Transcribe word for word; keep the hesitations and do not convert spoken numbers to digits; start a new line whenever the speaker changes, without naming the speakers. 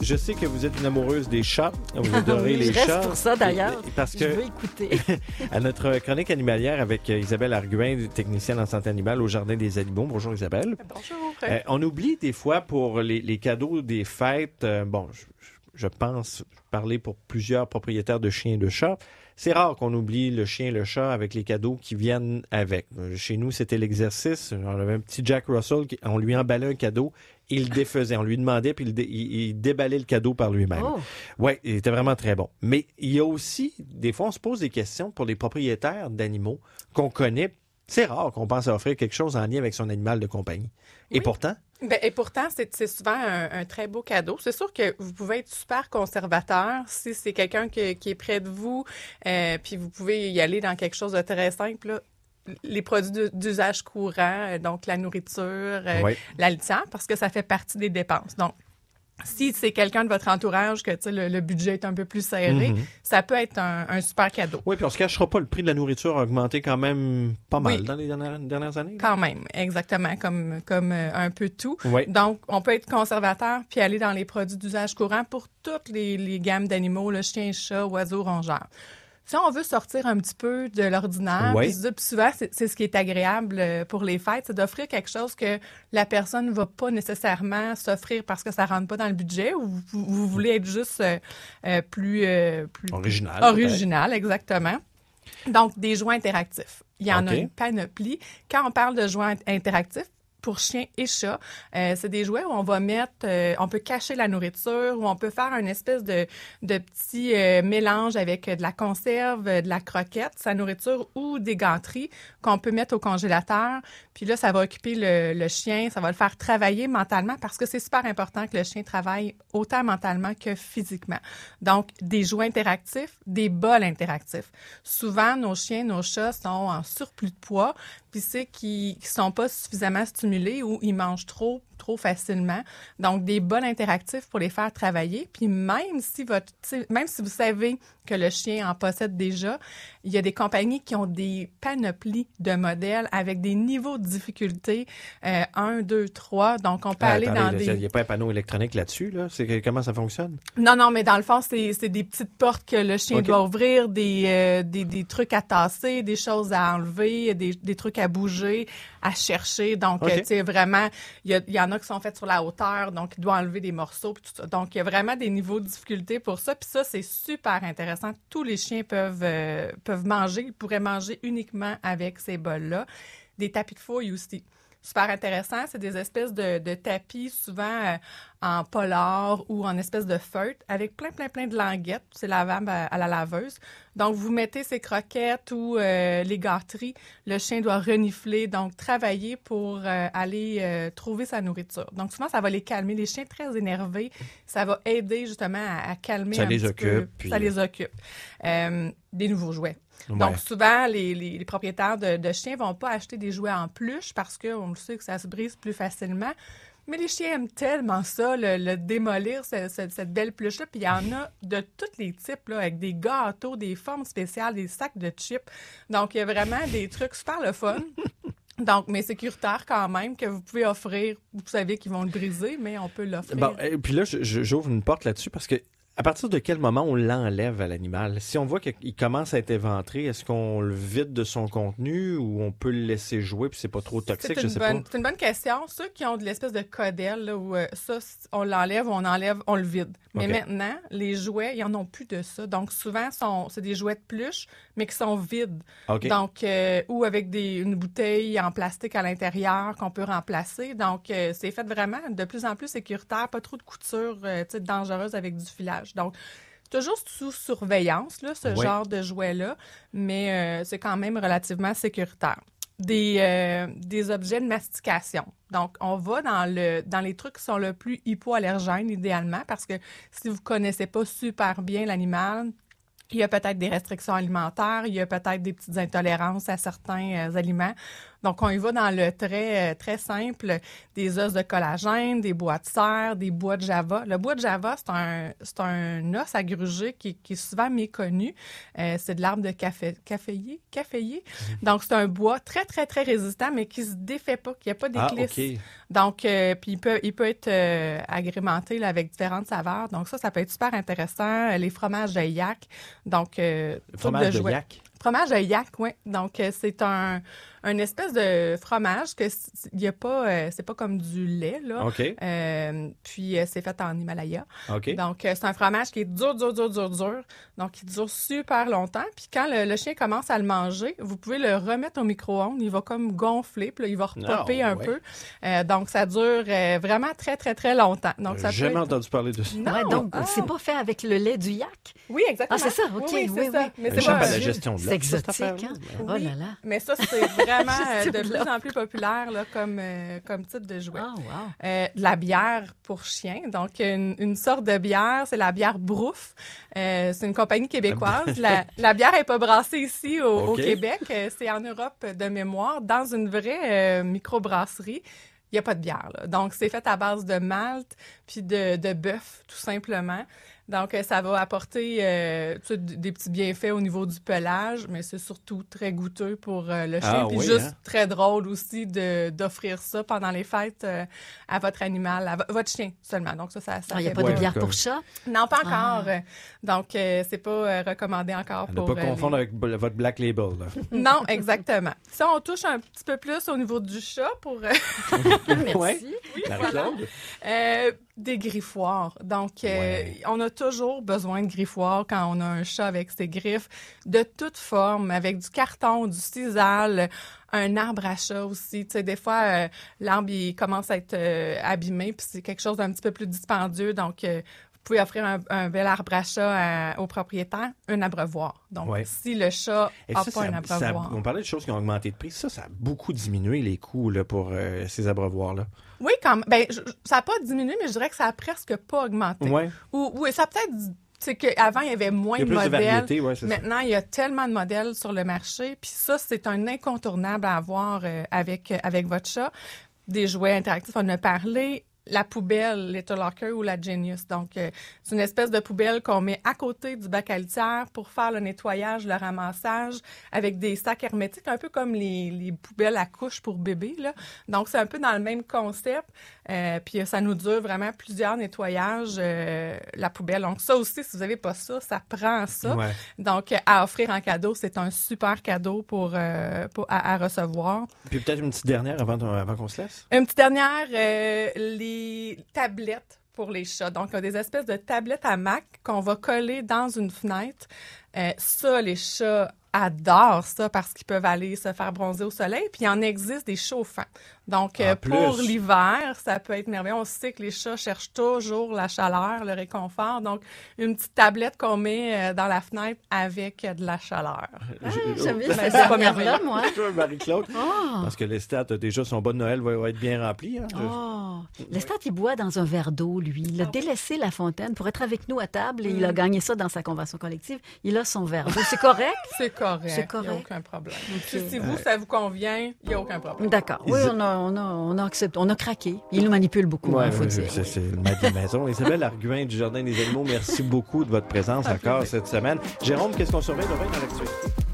je sais que vous êtes une amoureuse des chats. Vous adorez
oui,
les
je reste
chats.
pour ça, d'ailleurs.
Parce que,
je veux écouter.
à notre chronique animalière avec Isabelle Arguin, technicienne en santé animale au Jardin des animaux. Bonjour Isabelle.
Bonjour.
Euh, on oublie des fois pour les, les cadeaux des fêtes, euh, bon, je, je pense parler pour plusieurs propriétaires de chiens et de chats. C'est rare qu'on oublie le chien et le chat avec les cadeaux qui viennent avec. Chez nous, c'était l'exercice. On avait un petit Jack Russell, qui, on lui emballait un cadeau, il le défaisait. On lui demandait, puis il, dé, il, il déballait le cadeau par lui-même.
Oh.
Oui, il était vraiment très bon. Mais il y a aussi, des fois, on se pose des questions pour les propriétaires d'animaux qu'on connaît. C'est rare qu'on pense à offrir quelque chose en lien avec son animal de compagnie. Et
oui.
pourtant...
Ben, et pourtant, c'est, c'est souvent un, un très beau cadeau. C'est sûr que vous pouvez être super conservateur si c'est quelqu'un que, qui est près de vous, euh, puis vous pouvez y aller dans quelque chose de très simple, là. Les produits d'usage courant, donc la nourriture, euh,
oui.
la litière, parce que ça fait partie des dépenses. Donc, si c'est quelqu'un de votre entourage que le, le budget est un peu plus serré, mm-hmm. ça peut être un, un super cadeau.
Oui, puis on se cachera pas, le prix de la nourriture a augmenté quand même pas mal
oui.
dans les dernières, dernières années.
Quand même, exactement, comme, comme euh, un peu tout.
Oui.
Donc, on peut être conservateur puis aller dans les produits d'usage courant pour toutes les, les gammes d'animaux, le chien, chat, oiseaux, rongeurs. Si on veut sortir un petit peu de l'ordinaire,
oui.
puis, puis souvent, c'est, c'est ce qui est agréable pour les fêtes, c'est d'offrir quelque chose que la personne ne va pas nécessairement s'offrir parce que ça ne rentre pas dans le budget ou vous, vous voulez être juste euh, euh, plus, euh, plus...
Original.
Original, peut-être. Exactement. Donc, des jouets interactifs. Il y en
okay.
a une panoplie. Quand on parle de jouets interactifs, pour chiens et chats, euh, c'est des jouets où on va mettre, euh, on peut cacher la nourriture, où on peut faire une espèce de, de petit euh, mélange avec de la conserve, de la croquette, sa nourriture ou des gâteries qu'on peut mettre au congélateur. Puis là, ça va occuper le, le chien, ça va le faire travailler mentalement parce que c'est super important que le chien travaille autant mentalement que physiquement. Donc, des jouets interactifs, des bols interactifs. Souvent, nos chiens, nos chats sont en surplus de poids, puis c'est qu'ils ne sont pas suffisamment stimulés ou ils mangent trop, trop facilement. Donc, des bols interactifs pour les faire travailler. Puis même si votre, même si vous savez que le chien en possède déjà, il y a des compagnies qui ont des panoplies de modèles avec des niveaux de difficulté, euh, un, deux, trois. Donc, on peut
ah,
aller
attendez,
dans
là,
des...
Il n'y a pas un panneau électronique là-dessus, là? C'est, comment ça fonctionne?
Non, non, mais dans le fond, c'est, c'est des petites portes que le chien okay. doit ouvrir, des, euh, des, des trucs à tasser, des choses à enlever, des, des trucs à bouger, à chercher. Donc, okay. euh, tu sais, vraiment, il y, y en a qui sont faits sur la hauteur, donc il doit enlever des morceaux, puis tout ça. Donc, il y a vraiment des niveaux de difficulté pour ça. Puis ça, c'est super intéressant. Tous les chiens peuvent, euh, peuvent manger. Ils pourraient manger uniquement avec ces bols-là. Des tapis de fouille aussi. Super intéressant. C'est des espèces de, de tapis, souvent euh, en polar ou en espèce de feutre, avec plein, plein, plein de languettes. C'est lavable à, à la laveuse. Donc, vous mettez ces croquettes ou euh, les gâteries. Le chien doit renifler, donc travailler pour euh, aller euh, trouver sa nourriture. Donc, souvent, ça va les calmer. Les chiens très énervés, ça va aider justement à, à calmer
ça
un
les
petit
occupe,
peu.
Puis...
Ça les occupe. Euh, des nouveaux jouets.
Ouais.
Donc, souvent, les, les, les propriétaires de, de chiens vont pas acheter des jouets en peluche parce qu'on le sait que ça se brise plus facilement. Mais les chiens aiment tellement ça, le, le démolir, ce, ce, cette belle peluche-là. Puis il y en a de tous les types, là, avec des gâteaux, des formes spéciales, des sacs de chips. Donc, il y a vraiment des trucs super le fun. Donc, mais sécuritaire quand même, que vous pouvez offrir. Vous savez qu'ils vont le briser, mais on peut l'offrir.
Bon, et puis là, je, je, j'ouvre une porte là-dessus parce que à partir de quel moment on l'enlève à l'animal? Si on voit qu'il commence à être éventré, est-ce qu'on le vide de son contenu ou on peut le laisser jouer puis c'est pas trop toxique?
C'est
je sais
bonne,
pas.
C'est une bonne question. Ceux qui ont de l'espèce de codelle, là, où euh, ça, on l'enlève, on enlève, on le vide. Mais okay. maintenant, les jouets, ils en ont plus de ça. Donc, souvent, sont, c'est des jouets de pluche, mais qui sont vides.
Okay. Donc,
euh, ou avec des, une bouteille en plastique à l'intérieur qu'on peut remplacer. Donc, euh, c'est fait vraiment de plus en plus sécuritaire, pas trop de couture euh, dangereuse avec du filage. Donc, toujours sous surveillance, là, ce oui. genre de jouet-là, mais euh, c'est quand même relativement sécuritaire. Des, euh, des objets de mastication. Donc, on va dans le dans les trucs qui sont le plus hypoallergènes, idéalement, parce que si vous ne connaissez pas super bien l'animal, il y a peut-être des restrictions alimentaires, il y a peut-être des petites intolérances à certains euh, aliments. Donc, on y va dans le très, très simple, des os de collagène, des bois de serre, des bois de java. Le bois de java, c'est un, c'est un os à gruger qui, qui est souvent méconnu. Euh, c'est de l'arbre de café, caféier, caféier. Mmh. Donc, c'est un bois très, très, très résistant, mais qui se défait pas, qui n'a pas d'éclisse. Ah, okay. Donc, euh, puis il peut, il peut être euh, agrémenté là, avec différentes saveurs. Donc, ça, ça peut être super intéressant. Les fromages de yak. Donc, euh,
le fromage de, de yak?
Fromage de yak, oui. Donc, euh, c'est un, un espèce de fromage que il y a pas, euh, c'est pas comme du lait, là.
OK.
Euh, puis, euh, c'est fait en Himalaya.
OK.
Donc, euh, c'est un fromage qui est dur, dur, dur, dur, dur. Donc, il dure super longtemps. Puis, quand le, le chien commence à le manger, vous pouvez le remettre au micro-ondes. Il va comme gonfler, puis là, il va repopper oh, un ouais. peu. Euh, donc, ça dure euh, vraiment très, très, très longtemps. Donc, ça
J'ai jamais
être...
entendu parler de ça.
Non, ouais, donc, ah. c'est pas fait avec le lait du yak?
Oui, exactement.
Ah, c'est ça, OK.
Oui, oui, c'est
oui,
ça.
oui.
Mais
c'est pas, pas la gestion de l'eau.
C'est exotique, hein?
Oui,
oh là là.
Mais ça, c'est vraiment euh, de plus en plus populaire là, comme, euh, comme type de jouet.
Oh, wow.
euh, de la bière pour chien. Donc, une, une sorte de bière, c'est la bière Brouf. Euh, c'est une compagnie québécoise. la, la bière n'est pas brassée ici au, okay. au Québec. Euh, c'est en Europe de mémoire, dans une vraie euh, microbrasserie. Il n'y a pas de bière, là. Donc, c'est fait à base de malt puis de, de bœuf, tout simplement. Donc, ça va apporter euh, des petits bienfaits au niveau du pelage, mais c'est surtout très goûteux pour euh, le chien.
Ah,
puis
oui,
juste
hein? Très
drôle aussi de, d'offrir ça pendant les fêtes euh, à votre animal, à v- votre chien seulement. Donc, ça, ça, ça
il n'y a
fait
pas
ouais,
de bière
comme...
pour chat?
Non, pas encore.
Ah.
Donc, euh, c'est pas euh, recommandé encore
à
pour...
Ne pas
euh,
confondre
les...
avec votre Black Label. Là.
Non, exactement. Si on touche un petit peu plus au niveau du chat pour... Euh...
Merci.
Ouais.
Oui, voilà. euh, des griffoirs. Donc, euh,
ouais.
on a toujours besoin de griffoirs quand on a un chat avec ses griffes de toute forme, avec du carton, du sisal, un arbre à chat aussi. Tu sais, des fois, euh, l'arbre, il commence à être euh, abîmé, puis c'est quelque chose d'un petit peu plus dispendieux. Donc, euh, vous pouvez offrir un, un bel arbre à chat à, au propriétaire, un abreuvoir. Donc, ouais. si le chat n'a pas
ça,
un abreuvoir...
Ça, on parlait de choses qui ont augmenté de prix. Ça, ça a beaucoup diminué les coûts là, pour euh, ces abreuvoirs-là.
Oui, quand même. Ben, je, ça n'a pas diminué, mais je dirais que ça a presque pas augmenté.
Ouais.
Ou, oui, ça a peut-être... C'est qu'avant, il y avait moins
il y a
de
plus
modèles.
De variété, ouais, c'est
Maintenant,
ça.
il y a tellement de modèles sur le marché. Puis ça, c'est un incontournable à avoir euh, avec, avec votre chat. Des jouets interactifs, on en a parlé. La poubelle, Little Locker ou la Genius. Donc, euh, c'est une espèce de poubelle qu'on met à côté du bac à litière pour faire le nettoyage, le ramassage avec des sacs hermétiques, un peu comme les, les poubelles à couches pour bébés, là. Donc, c'est un peu dans le même concept. Euh, puis, ça nous dure vraiment plusieurs nettoyages, euh, la poubelle. Donc, ça aussi, si vous n'avez pas ça, ça prend ça.
Ouais.
Donc, à offrir en cadeau, c'est un super cadeau pour, euh, pour à, à recevoir.
Puis peut-être une petite dernière avant, avant qu'on se laisse?
Une petite dernière, euh, les tablettes pour les chats. Donc, il y a des espèces de tablettes à Mac qu'on va coller dans une fenêtre. Euh, ça, les chats adorent ça parce qu'ils peuvent aller se faire bronzer au soleil. Puis, il en existe des chauffants. Donc, euh, pour l'hiver, ça peut être merveilleux. On sait que les chats cherchent toujours la chaleur, le réconfort. Donc, une petite tablette qu'on met euh, dans la fenêtre avec euh, de la chaleur.
Ah, j'aime bien
Mais
cette dernière-là, moi.
Marie-Claude.
Oh.
Parce que Lestat, déjà, son bas de Noël va, va être bien rempli. Hein,
oh. Lestat, il boit dans un verre d'eau, lui. Il a délaissé la fontaine pour être avec nous à table et mm. il a gagné ça dans sa convention collective. Il a son verre d'eau. C'est correct?
C'est correct.
C'est correct.
Il n'y a aucun problème.
Okay.
Si vous, euh... ça vous convient, il n'y a aucun problème.
D'accord. Oui, on a, on a, on a accepté. On a craqué. Il nous manipule beaucoup, il
ouais,
hein, faut
oui,
dire.
C'est, c'est le maître de la maison. Isabelle Arguin du Jardin des Animaux, merci beaucoup de votre présence encore cette semaine. Jérôme, qu'est-ce qu'on surveille demain dans l'actualité?